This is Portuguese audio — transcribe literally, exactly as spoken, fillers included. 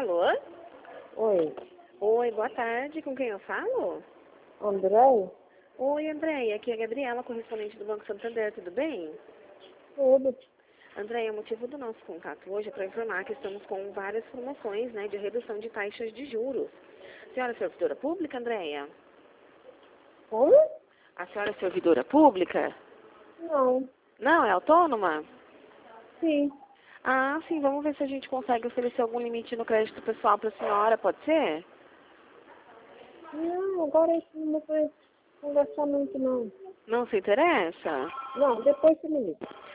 Alô? Oi, Oi, boa tarde. Com quem eu falo? André? Oi, Andréia. Aqui é a Gabriela, correspondente do Banco Santander. Tudo bem? Tudo. Andréia, o motivo do nosso contato hoje é para informar que estamos com várias promoções, né, de redução de taxas de juros. A senhora é servidora pública, Andréia? Como? A senhora é servidora pública? Não. Não, é autônoma? Sim. Ah, sim. Vamos ver se a gente consegue oferecer algum limite no crédito pessoal para a senhora. Pode ser? Não, agora isso não foi conversar muito, não. Não se interessa? Não, depois você me liga.